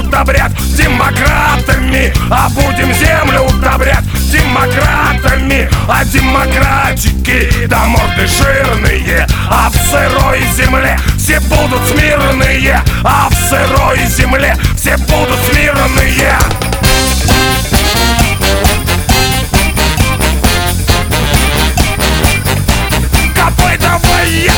удобрять демократами, а будем землю удобрять демократами. А демократики до морды жирные, а в сырой земле все будут смирные, а в сырой земле все будут смирные. Копытовые!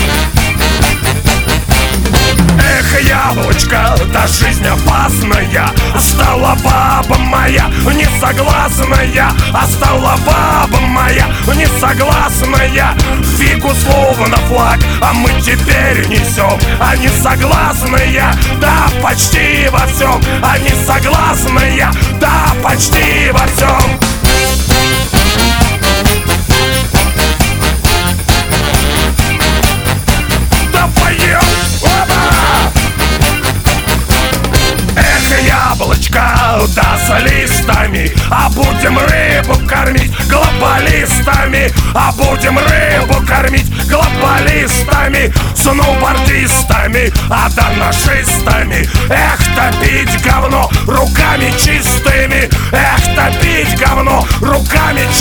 Эх, яблочко, да жизнь опасная, стала баба моя несогласная, а стала баба моя несогласная. Фигу словно флаг, а мы теперь несем, а несогласные, да почти во всем, а несогласные, да почти во всем. Яблочко, да с листами, а будем рыбу кормить глобалистами, а будем рыбу кормить глобалистами, сноубордистами, а да нашистами. Эх, топить говно руками чистыми, эх, топить говно руками чистыми.